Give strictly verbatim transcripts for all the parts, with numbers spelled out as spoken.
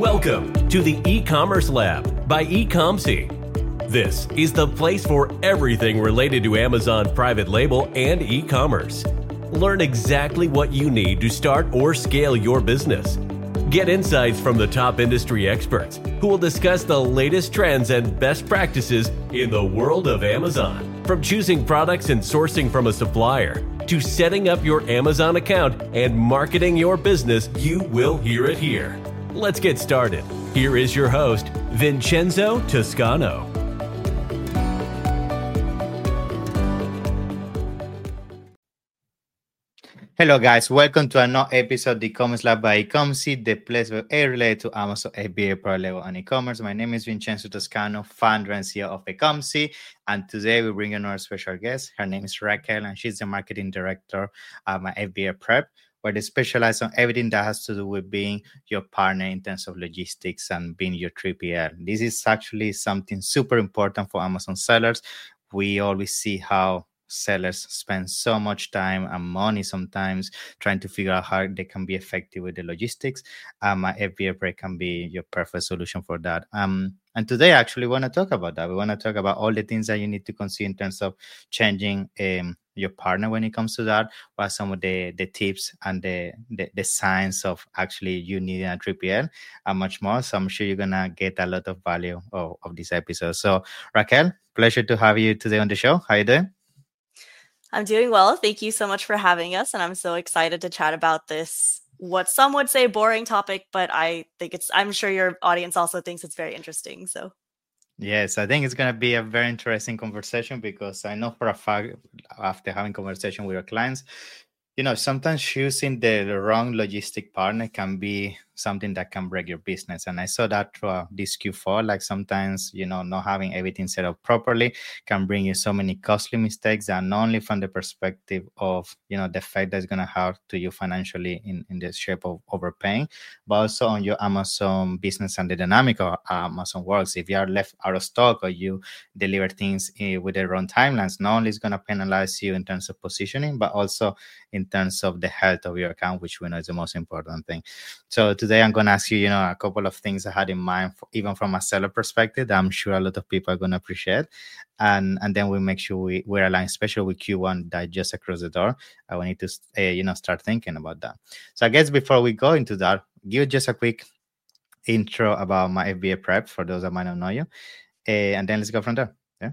Welcome to the E-Commerce Lab by Ecomcy. This is the place for everything related to Amazon private label and e-commerce. Learn exactly what you need to start or scale your business. Get insights from the top industry experts who will discuss the latest trends and best practices in the world of Amazon. From choosing products and sourcing from a supplier to setting up your Amazon account and marketing your business, you will hear it here. Let's get started. Here is your host, Vincenzo Toscano. Hello guys, welcome to another episode of the E-Commerce Lab by Ecomcy, the place where I relate to Amazon F B A Pro Level and e-commerce. My name is Vincenzo Toscano, founder and C E O of Ecomcy, and today we bring in our special guest. Her name is Raquel, and she's the marketing director at my F B A Prep, where they specialize on everything that has to do with being your partner in terms of logistics and being your three P L. This is actually something super important for Amazon sellers. We always see how sellers spend so much time and money sometimes trying to figure out how they can be effective with the logistics. Um, my F B A Prep can be your perfect solution for that. Um, and today, I actually want to talk about that. We want to talk about all the things that you need to consider in terms of changing um, your partner when it comes to that. What are some of the, the tips and the, the, the signs of actually you needing a three P L and much more. So I'm sure you're going to get a lot of value of, of this episode. So Raquel, pleasure to have you today on the show. How are you doing? I'm doing well. Thank you so much for having us. And I'm so excited to chat about this, what some would say boring topic, but I think it's, I'm sure your audience also thinks it's very interesting. So yes, I think it's going to be a very interesting conversation because I know for a fact, after having conversation with our clients, you know, sometimes choosing the wrong logistic partner can be something that can break your business. And I saw that through uh, this Q four, like sometimes, you know, not having everything set up properly can bring you so many costly mistakes, and not only from the perspective of, you know, the effect that's going to have to you financially in, in the shape of overpaying, but also on your Amazon business and the dynamic of Amazon works. If you are left out of stock or you deliver things uh, with the wrong timelines, not only is going to penalize you in terms of positioning, but also in terms of the health of your account, which we know is the most important thing. So today I'm going to ask you, you know, a couple of things I had in mind, for, even from a seller perspective, that I'm sure a lot of people are going to appreciate. And and then we make sure we, we're aligned, especially with Q one that just across the door. Uh, we need to, uh, you know, start thinking about that. So I guess before we go into that, give just a quick intro about my F B A Prep for those that might not know you. Uh, and then let's go from there. Yeah.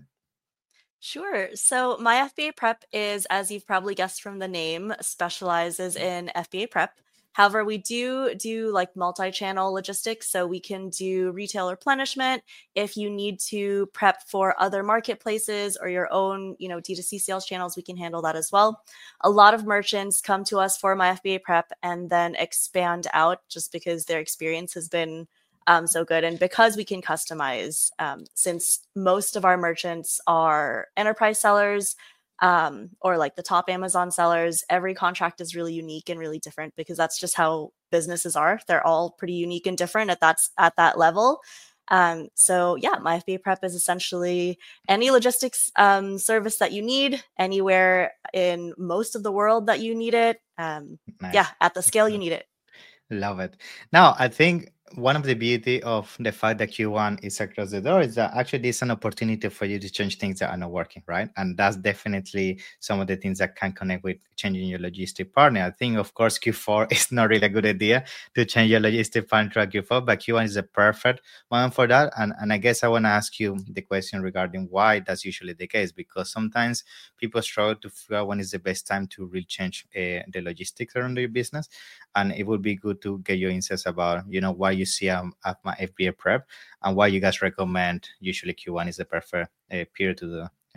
Sure. So my F B A Prep is, as you've probably guessed from the name, specializes in F B A Prep. However, we do do like multi-channel logistics, so we can do retail replenishment. If you need to prep for other marketplaces or your own, you know, D two C sales channels, we can handle that as well. A lot of merchants come to us for my F B A Prep and then expand out just because their experience has been um, so good. And because we can customize, um, since most of our merchants are enterprise sellers, um, or like the top Amazon sellers, every contract is really unique and really different because that's just how businesses are. They're all pretty unique and different at that, at that level. Um, so yeah, my F B A Prep is essentially any logistics um, service that you need anywhere in most of the world that you need it. Um, nice. Yeah, at the scale you need it. Love it. Now, I think one of the beauty of the fact that Q one is across the door is that actually there's an opportunity for you to change things that are not working, right? And that's definitely some of the things that can connect with changing your logistic partner. I think, of course, Q four is not really a good idea to change your logistic partner to Q four, but Q one is a perfect one for that. And, and I guess I want to ask you the question regarding why that's usually the case, because sometimes people struggle to figure out when is the best time to really change uh, the logistics around your business. And it would be good to get your insights about, you know, why you see um, at my F B A Prep and why you guys recommend usually Q one is the perfect uh, period to do. Yeah.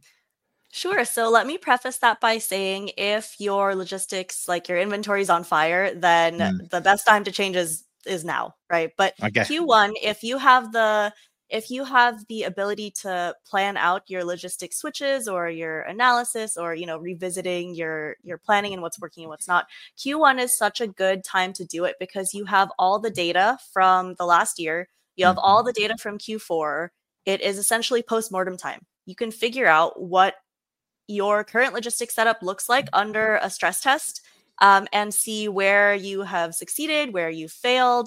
Sure. So let me preface that by saying if your logistics, like your inventory is on fire, then mm. the best time to change is, is now, right? But okay. Q one, if you have the If you have the ability to plan out your logistic switches or your analysis or, you know, revisiting your, your planning and what's working and what's not, Q one is such a good time to do it because you have all the data from the last year. You have mm-hmm. all the data from Q four. It is essentially post-mortem time. You can figure out what your current logistics setup looks like under a stress test um, and see where you have succeeded, where you failed.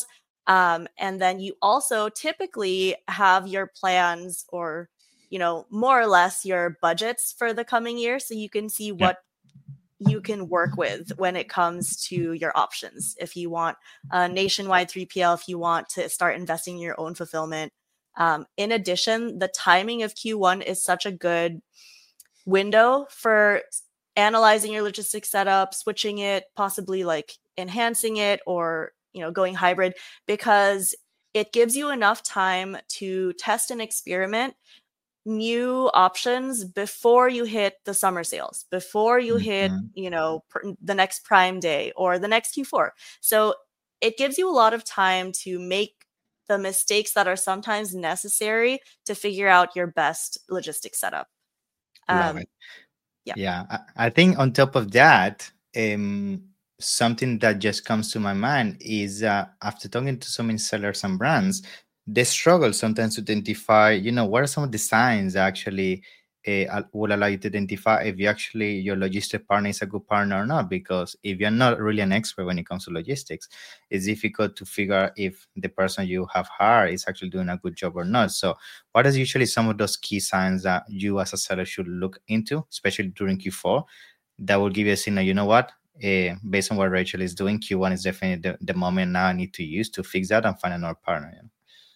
Um, and then you also typically have your plans or, you know, more or less your budgets for the coming year. So you can see what yeah. you can work with when it comes to your options. If you want a nationwide three P L, if you want to start investing in your own fulfillment. Um, in addition, the timing of Q one is such a good window for analyzing your logistics setup, switching it, possibly like enhancing it, or, you know, going hybrid, because it gives you enough time to test and experiment new options before you hit the summer sales, before you hit, Mm-hmm. you know, pr- the next Prime Day or the next Q four. So it gives you a lot of time to make the mistakes that are sometimes necessary to figure out your best logistics setup. Love Um, it. yeah. Yeah. I, I think on top of that, um, something that just comes to my mind is uh, after talking to so many sellers and brands, they struggle sometimes to identify, you know, what are some of the signs that actually uh, will allow you to identify if you actually, your logistic partner is a good partner or not. Because if you're not really an expert when it comes to logistics, it's difficult to figure out if the person you have hired is actually doing a good job or not. So what is usually some of those key signs that you as a seller should look into, especially during Q four, that will give you a signal, you know what, uh, based on what Rachel is doing, Q one is definitely the, the moment now I need to use to fix that and find another partner. You know?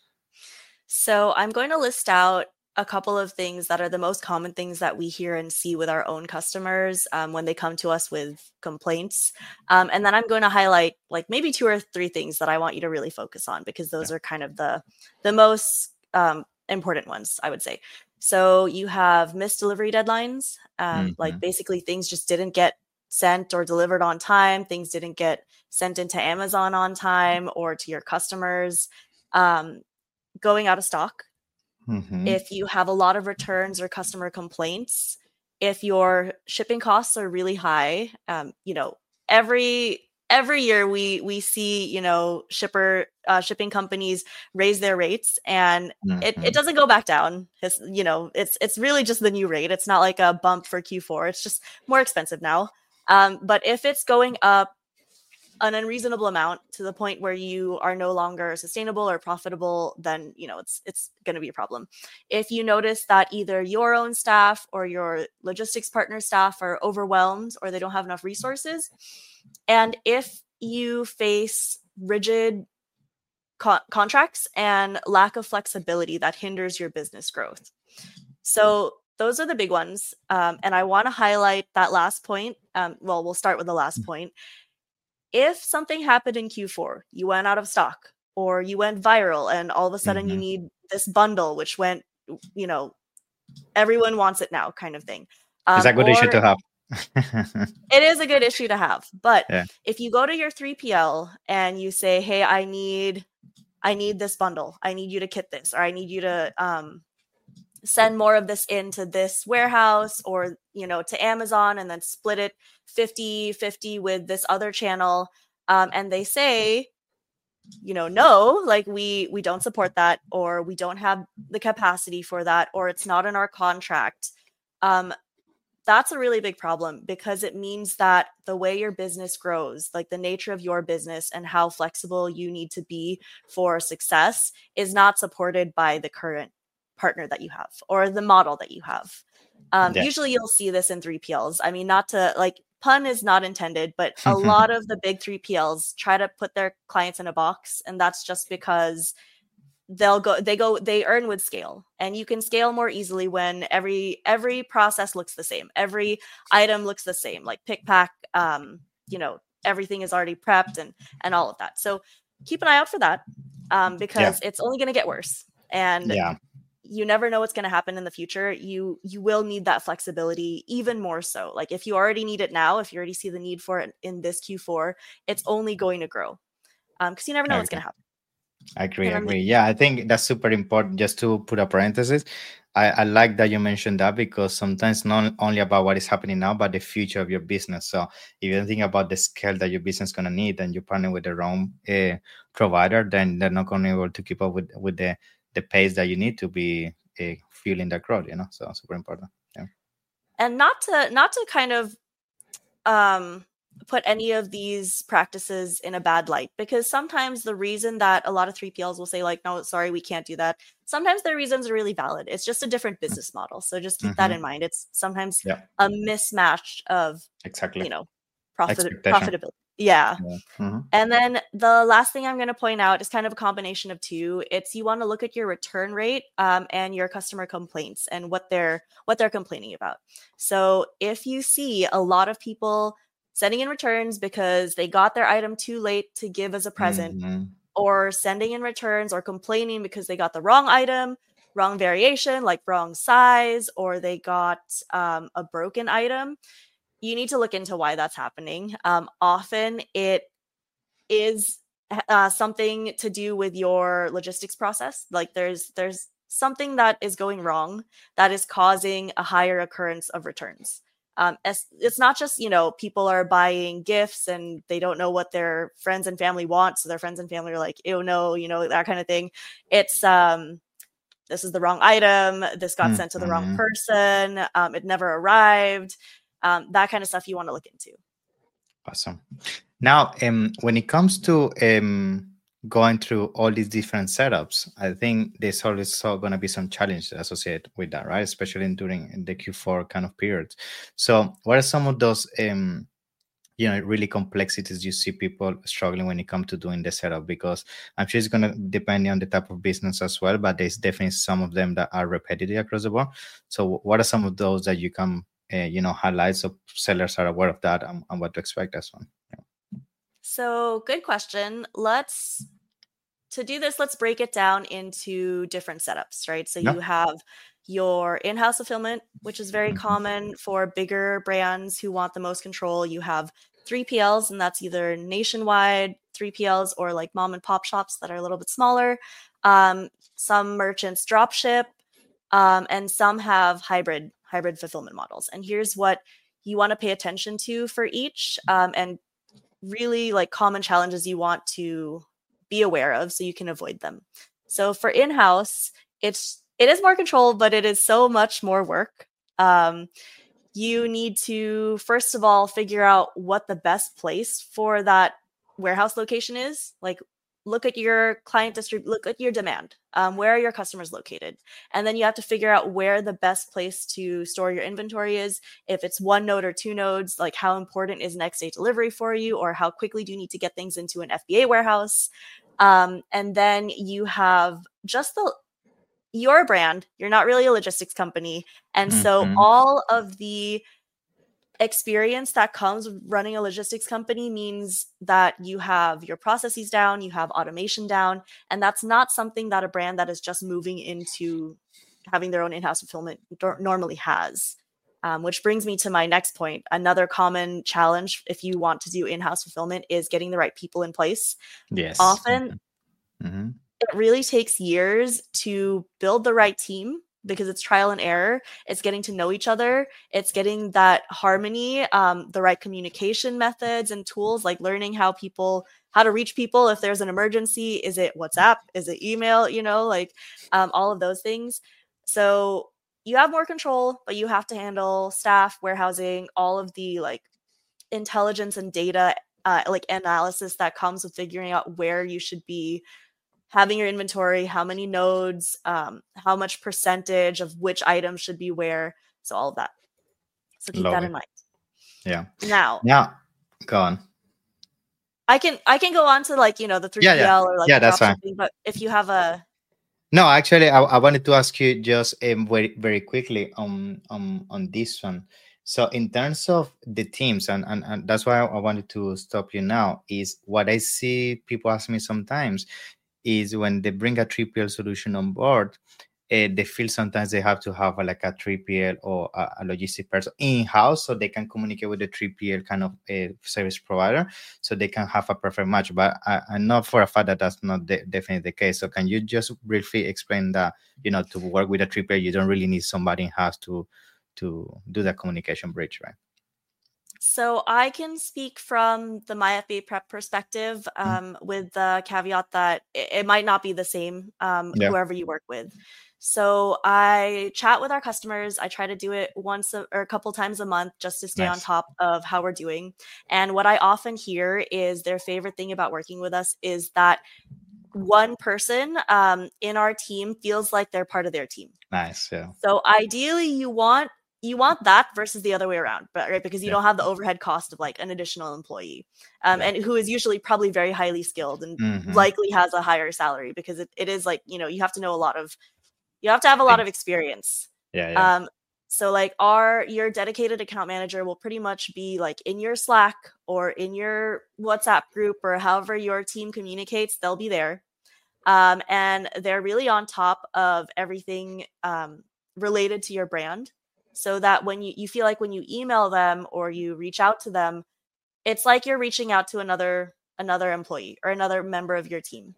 So I'm going to list out a couple of things that are the most common things that we hear and see with our own customers um, when they come to us with complaints. Um, and then I'm going to highlight like maybe two or three things that I want you to really focus on, because those Yeah. are kind of the, the most um, important ones, I would say. So you have missed delivery deadlines, um, Mm-hmm. like basically things just didn't get sent or delivered on time. Things didn't get sent into Amazon on time or to your customers. Um, going out of stock. Mm-hmm. If you have a lot of returns or customer complaints, if your shipping costs are really high, um, you know, every every year we we see, you know, shipper uh, shipping companies raise their rates, and Mm-hmm. it, it doesn't go back down. It's, you know, it's it's really just the new rate. It's not like a bump for Q four. It's just more expensive now. Um, but if it's going up an unreasonable amount to the point where you are no longer sustainable or profitable, then, you know, it's it's going to be a problem. If you notice that either your own staff or your logistics partner staff are overwhelmed or they don't have enough resources, and if you face rigid co- contracts and lack of flexibility that hinders your business growth. So those are the big ones. Um, and I want to highlight that last point. Um, well, we'll start with the last point. If something happened in Q four, you went out of stock or you went viral and all of a sudden Mm-hmm. you need this bundle, which went, you know, everyone wants it now kind of thing. Um, it's a good issue to have. It is a good issue to have. But yeah. if you go to your three P L and you say, hey, I need, I need this bundle. I need you to kit this, or I need you to um, send more of this into this warehouse, or, you know, to Amazon, and then split it fifty fifty with this other channel. Um, and they say, you know, no, like we, we don't support that, or we don't have the capacity for that, or it's not in our contract. Um, that's a really big problem, because it means that the way your business grows, like the nature of your business and how flexible you need to be for success, is not supported by the current partner that you have or the model that you have. Um, yes. Usually you'll see this in three P Ls. I mean, not to like, pun is not intended, but a lot of the big three P Ls try to put their clients in a box. And that's just because they'll go, they go, they earn with scale, and you can scale more easily when every, every process looks the same. Every item looks the same, like pick, pack, um, you know, everything is already prepped and, and all of that. So keep an eye out for that, um, because yeah. it's only going to get worse. And yeah. you never know what's going to happen in the future. You, you will need that flexibility even more so. Like if you already need it now, if you already see the need for it in this Q four, it's only going to grow. Um, cause you never know okay. what's going to happen. I agree, I agree. Yeah, I think that's super important. Just to put a parenthesis, I, I like that you mentioned that, because sometimes not only about what is happening now, but the future of your business. So if you think about the scale that your business is going to need, and you partner with the wrong uh, provider, then they're not going to be able to keep up with, with the, the pace that you need to be uh, fueling that growth, you know, so super important. Yeah. And not to, not to kind of, um, put any of these practices in a bad light, because sometimes the reason that a lot of three P Ls will say like, no, sorry, we can't do that. Sometimes their reasons are really valid. It's just a different business model. So just keep that Mhm. in mind. It's sometimes Yeah, a mismatch of, exactly. you know, profit Expectation. profitability. Yeah. Yeah. Mhm. And then the last thing I'm going to point out is kind of a combination of two. It's you want to look at your return rate um, and your customer complaints and what they're what they're complaining about. So if you see a lot of people sending in returns because they got their item too late to give as a present, Mhm. or sending in returns or complaining because they got the wrong item, wrong variation, like wrong size, or they got um, a broken item, you need to look into why that's happening. Um, often it is uh, something to do with your logistics process. Like there's there's something that is going wrong that is causing a higher occurrence of returns. Um, as, it's not just, you know, people are buying gifts and they don't know what their friends and family want, so their friends and family are like, "Ew, no," you know, that kind of thing. It's um, this is the wrong item. This got sent to the wrong Mhm. person. Um, it never arrived. Um, that kind of stuff you want to look into. Awesome. Now, um, when it comes to um, going through all these different setups, I think there's always so going to be some challenges associated with that, right? Especially during the Q four kind of period. So, what are some of those, um, you know, really complexities you see people struggling when it comes to doing the setup? Because I'm sure it's going to depend on the type of business as well, but there's definitely some of them that are repetitive across the board. So, what are some of those that you can, uh, you know, highlight so sellers are aware of that and, and what to expect as well? So, good question. Let's to do this, let's break it down into different setups, right? So Yeah. you have your in-house fulfillment, which is very Mhm. common for bigger brands who want the most control. You have three P Ls, and that's either nationwide three P Ls or like mom and pop shops that are a little bit smaller. Um, some merchants drop ship, um, and some have hybrid hybrid fulfillment models. And here's what you want to pay attention to for each, um, and really like common challenges you want to be aware of so you can avoid them. So for in-house, it's it is more control, but it is so much more work. Um, you need to first of all figure out what the best place for that warehouse location is. Like look at your client distrib look at your demand. Um, where are your customers located? And then you have to figure out where the best place to store your inventory is. If it's one node or two nodes, like how important is next day delivery for you, or how quickly do you need to get things into an F B A warehouse? Um, and then you have just the your brand. You're not really a logistics company, and so Mhm. all of the experience that comes with running a logistics company means that you have your processes down, you have automation down, and that's not something that a brand that is just moving into having their own in-house fulfillment dor- normally has. Um, which brings me to my next point. Another common challenge if you want to do in-house fulfillment is getting the right people in place. Yes. Often Mm-hmm. it really takes years to build the right team because it's trial and error. It's getting to know each other. It's getting that harmony, um, the right communication methods and tools, like learning how people, how to reach people if there's an emergency. Is it WhatsApp? Is it email? You know, like um, all of those things. So you have more control, but you have to handle staff, warehousing, all of the like intelligence and data, uh, like analysis that comes with figuring out where you should be having your inventory, how many nodes, um, how much percentage of which items should be where. So all of that. So keep Love that it. in mind. Yeah. Now, Now, go on. I can I can go on to like, you know, the Yeah, yeah. three P L or like Yeah, the that's drop fine. shipping, but if you have a No, actually, I, I wanted to ask you just um, very, very quickly on, on on this one. So, in terms of the teams, and, and, and that's why I wanted to stop you now, is what I see people ask me sometimes is when they bring a three P L solution on board, uh, they feel sometimes they have to have a, like a three P L or a, a logistic person in house so they can communicate with the three P L kind of a service provider so they can have a perfect match. But I, I know for a fact that that's not de- definitely the case. So can you just briefly explain that, you know, to work with a three P L, you don't really need somebody in house to to do that communication bridge, right? So I can speak from the MyFBA Prep perspective, um, with the caveat that it, it might not be the same, um, Yeah. whoever you work with. So I chat with our customers. I try to do it once a, or a couple times a month just to stay on Nice. top of how we're doing. And what I often hear is their favorite thing about working with us is that one person um, in our team feels like they're part of their team. Nice. Yeah. So ideally, you want you want that versus the other way around, but right, because you Yeah. don't have the overhead cost of like an additional employee, um, Yeah. and who is usually probably very highly skilled and Mhm. likely has a higher salary because it, it is like, you know, you have to know a lot of you have to have a lot of Things. experience. Yeah. Yeah. Um, so like our your dedicated account manager will pretty much be like in your Slack or in your WhatsApp group or however your team communicates, they'll be there. Um, and they're really on top of everything um, related to your brand, so that when you, you feel like when you email them or you reach out to them, it's like you're reaching out to another another employee or another member of your team.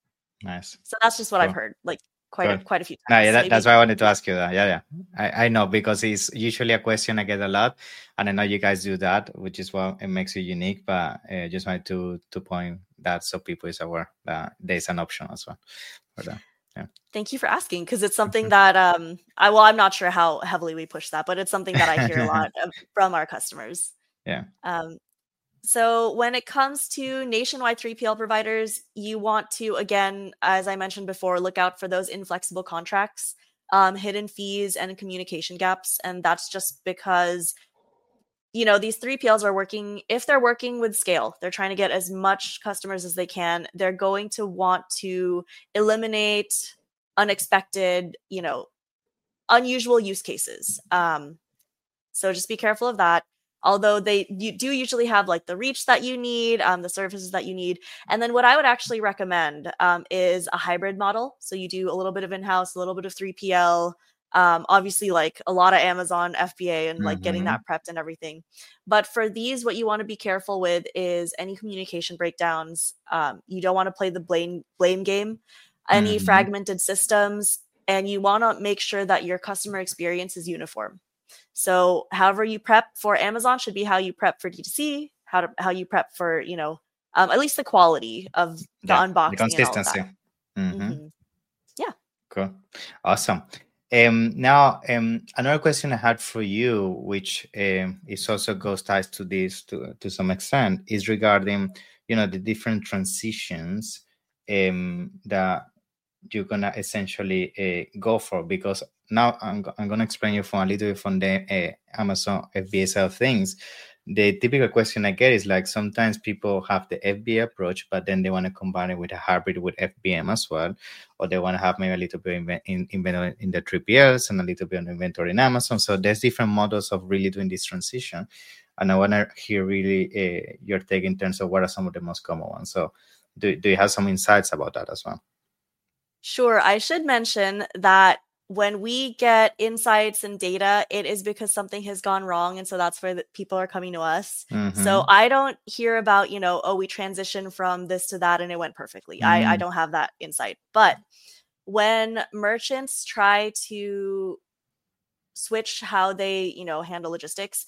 Nice. So that's just what I've Cool. heard, like quite a, Good. quite a few No, times. yeah, that, Maybe that's why I wanted to yeah. ask you that. Yeah, yeah. I, I know because it's usually a question I get a lot, and I know you guys do that, which is what it makes you unique. But uh, just wanted to to point that so people is aware that there's an option as well for that. Yeah. Thank you for asking, because it's something that um I well I'm not sure how heavily we push that, but it's something that I hear a lot of, from our customers. Yeah. Um, So when it comes to nationwide three P L providers, you want to, again, as I mentioned before, look out for those inflexible contracts, um, hidden fees, and communication gaps. And that's just because, you know, these three P Ls are working, if they're working with scale, they're trying to get as much customers as they can. They're going to want to eliminate unexpected, you know, unusual use cases. Um, so just be careful of that. Although they you do usually have like the reach that you need, um, the services that you need. And then what I would actually recommend um, is a hybrid model. So you do a little bit of in-house, a little bit of three P L, um, obviously like a lot of Amazon F B A and like getting Mhm. that prepped and everything. But for these, what you want to be careful with is any communication breakdowns. Um, you don't want to play the blame blame game, any Mhm. fragmented systems, and you want to make sure that your customer experience is uniform. So however you prep for Amazon should be how you prep for D two C, how to how you prep for, you know, um, at least the quality of the Yeah. The unboxing and all of consistency. that. Mhm. hmm Yeah. Cool. Awesome. Um, now, um, another question I had for you, which um, is also goes ties to this to, to some extent, is regarding, you know, the different transitions um, that you're gonna essentially uh, go for. Because now I'm, go- I'm gonna explain you from a little bit from the uh, Amazon F B A side of things. The typical question I get is like sometimes people have the F B A approach, but then they want to combine it with a hybrid with F B M as well, or they want to have maybe a little bit of in, inventory in the three P Ls and a little bit of inventory in Amazon. So there's different models of really doing this transition, and I want to hear really uh, your take in terms of what are some of the most common ones. So do, do you have some insights about that as well? Sure. I should mention that when we get insights and data, it is because something has gone wrong. And so that's where the people are coming to us. Mm-hmm. So I don't hear about, you know, oh, we transitioned from this to that and it went perfectly. Mm. I, I don't have that insight. But when merchants try to switch how they, you know, handle logistics,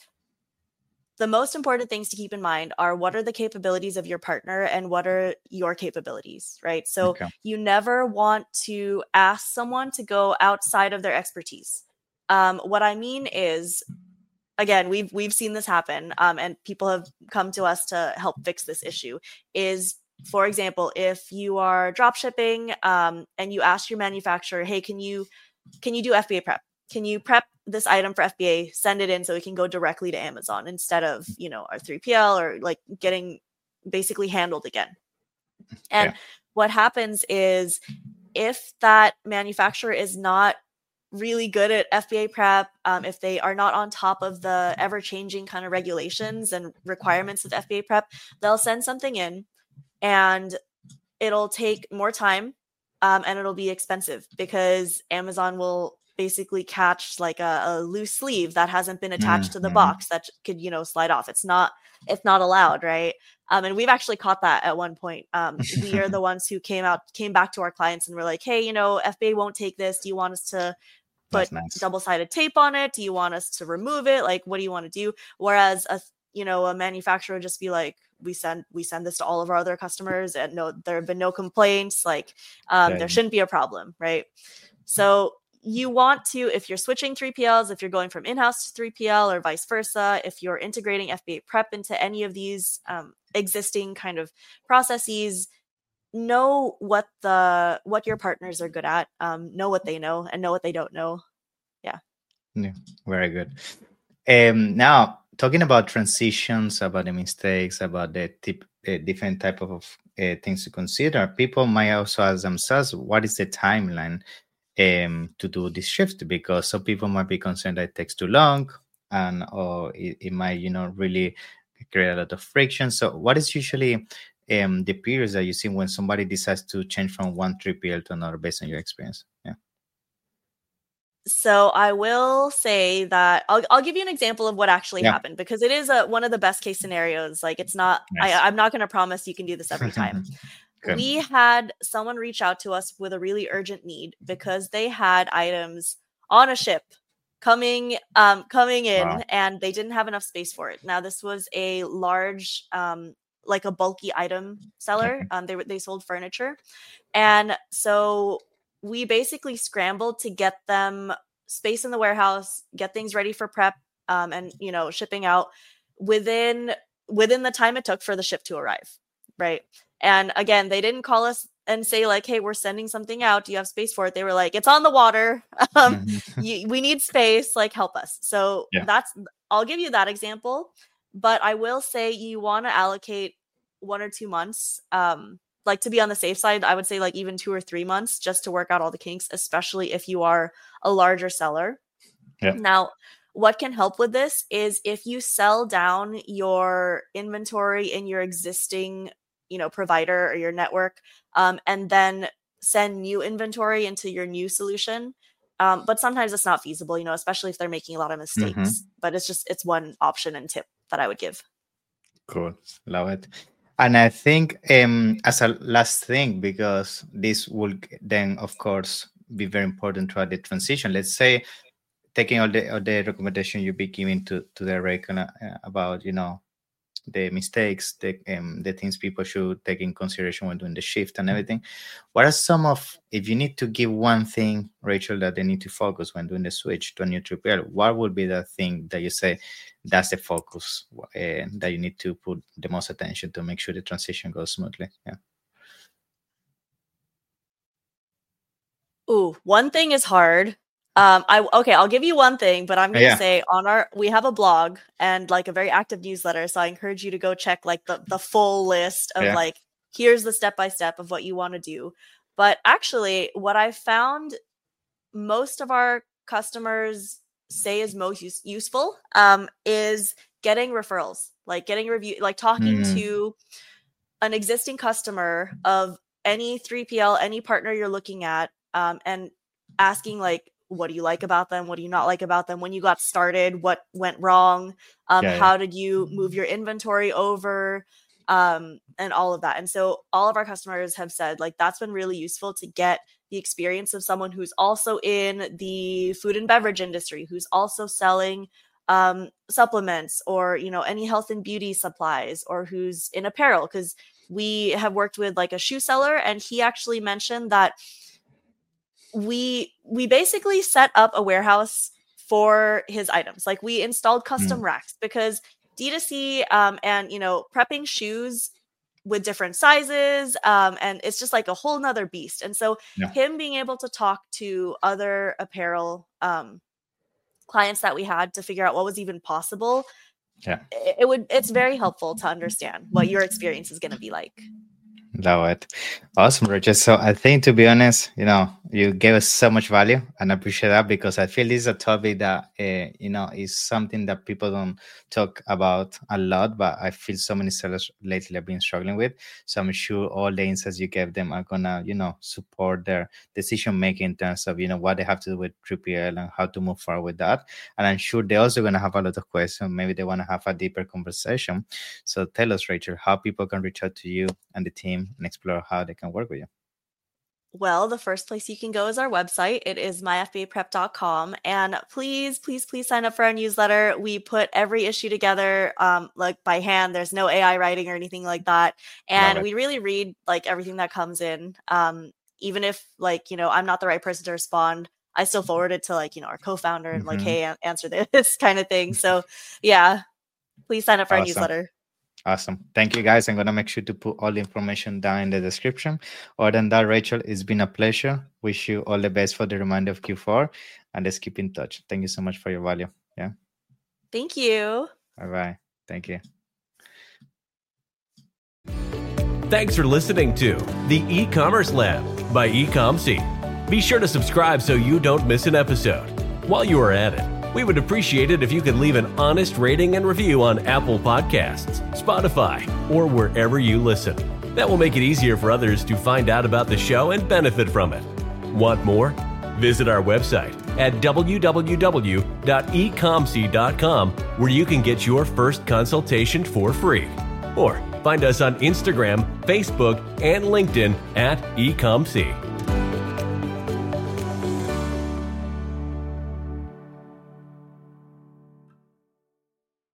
the most important things to keep in mind are what are the capabilities of your partner and what are your capabilities, right? So Okay. you never want to ask someone to go outside of their expertise. Um, what I mean is, again, we've we've seen this happen, um, and people have come to us to help fix this issue. Is, for example, if you are drop shipping um, and you ask your manufacturer, "Hey, can you can you do F B A prep? Can you prep this item for F B A, send it in so it can go directly to Amazon instead of, you know, our three P L or like getting basically handled again?" And Yeah. what happens is if that manufacturer is not really good at F B A prep, um, if they are not on top of the ever-changing kind of regulations and requirements of F B A prep, they'll send something in and it'll take more time um, and it'll be expensive because Amazon will basically catch like a, a loose sleeve that hasn't been attached to the Mhm. box that could, you know, slide off. It's not, it's not allowed, right? Um, and we've actually caught that at one point. Um, we are the ones who came out, came back to our clients and were like, "Hey, you know, F B A won't take this. Do you want us to put That's nice. double-sided tape on it? Do you want us to remove it? Like, what do you want to do?" Whereas a you know, a manufacturer would just be like, we send we send this to all of our other customers, and no, there have been no complaints. Like, um, Yeah. there shouldn't be a problem, right? So you want to, if you're switching three P Ls, if you're going from in-house to three P L or vice versa, if you're integrating F B A prep into any of these um, existing kind of processes, know what the what your partners are good at, um, know what they know, and know what they don't know. Yeah. Yeah, very good. Um, now, talking about transitions, about the mistakes, about the tip, uh, different type of uh, things to consider, people might also ask themselves, what is the timeline um, to do this shift? Because some people might be concerned that it takes too long, and or it, it might, you know, really create a lot of friction. So, what is usually um, the periods that you see when somebody decides to change from one three P L to another, based on your experience? Yeah. So I will say that I'll I'll give you an example of what actually Yeah. happened, because it is a one of the best case scenarios. Like, it's not, Nice. I, I'm not going to promise you can do this every time. Good. We had someone reach out to us with a really urgent need because they had items on a ship coming um coming in, Wow. and they didn't have enough space for it. Now, this was a large um like a bulky item seller. Okay. Um they were they sold furniture. And so we basically scrambled to get them space in the warehouse, get things ready for prep, um, and, you know, shipping out within within the time it took for the ship to arrive, right? And again, they didn't call us and say like, "Hey, we're sending something out. Do you have space for it?" They were like, "It's on the water. Um, Mhm. you, we need space. Like, help us." So Yeah. that's I'll give you that example, but I will say you want to allocate one or two months. Um, like, to be on the safe side, I would say like even two or three months just to work out all the kinks, especially if you are a larger seller. Yeah. Now, what can help with this is if you sell down your inventory in your existing, you know, provider or your network, um, and then send new inventory into your new solution. Um, but sometimes it's not feasible, you know, especially if they're making a lot of mistakes. Mhm. But it's just, it's one option and tip that I would give. Cool. Love it. And I think um, as a last thing, because this will then, of course, be very important throughout the transition. Let's say, taking all the all the recommendation you be giving to to the rec uh, about, you know, the mistakes, the um, the things people should take in consideration when doing the shift and everything. What are some of, if you need to give one thing, Rachel, that they need to focus when doing the switch to a new three P L, what would be the thing that you say that's the focus uh, that you need to put the most attention to make sure the transition goes smoothly? Yeah. Ooh, one thing is hard. Um, I okay, I'll give you one thing, but I'm gonna Yeah. say on our we have a blog and like a very active newsletter, so I encourage you to go check like the the full list of Yeah. like, here's the step by step of what you want to do. But actually, what I've found most of our customers say is most use- useful um, is getting referrals, like getting review, like talking Mm. to an existing customer of any three P L, any partner you're looking at, um, and asking like, what do you like about them? What do you not like about them? When you got started, what went wrong? Um, Yeah, yeah. how did you move your inventory over? Um, and all of that. And so all of our customers have said like, that's been really useful to get the experience of someone who's also in the food and beverage industry, who's also selling um, supplements or, you know, any health and beauty supplies, or who's in apparel. Because we have worked with like a shoe seller, and he actually mentioned that we we basically set up a warehouse for his items. Like, we installed custom Mm. racks because D two C um, and, you know, prepping shoes with different sizes, um, and it's just like a whole nother beast. And so Yeah. him being able to talk to other apparel um, clients that we had to figure out what was even possible, Yeah. it, it would it's very helpful to understand what your experience is going to be like. Love it. Awesome, Richard. So I think, to be honest, you know, you gave us so much value, and I appreciate that, because I feel this is a topic that, uh, you know, is something that people don't talk about a lot, but I feel so many sellers lately have been struggling with. So I'm sure all the insights you gave them are gonna, you know, support their decision making in terms of, you know, what they have to do with three P L and how to move forward with that. And I'm sure they're also gonna have a lot of questions. Maybe they want to have a deeper conversation. So tell us, Rachel, how people can reach out to you and the team and explore how they can work with you. Well, the first place you can go is our website. It is my f b a prep dot com. And please, please, please sign up for our newsletter. We put every issue together um, like by hand. There's no A I writing or anything like that. And we really read like everything that comes in. Um, even if like, you know, I'm not the right person to respond, I still forward it to like, you know, our co-founder and mm-hmm. like, hey, answer this kind of thing. So yeah, please sign up for awesome. our newsletter. Awesome. Thank you, guys. I'm going to make sure to put all the information down in the description. Other than that, Rachel, it's been a pleasure. Wish you all the best for the remainder of Q four, and let's keep in touch. Thank you so much for your value. Yeah. Thank you. All right. Thank you. Thanks for listening to the E-Commerce Lab by Ecomcy. Be sure to subscribe so you don't miss an episode. While you are at it, we would appreciate it if you could leave an honest rating and review on Apple Podcasts, Spotify, or wherever you listen. That will make it easier for others to find out about the show and benefit from it. Want more? Visit our website at w w w dot ecomcy dot com, where you can get your first consultation for free. Or find us on Instagram, Facebook, and LinkedIn at Ecomcy.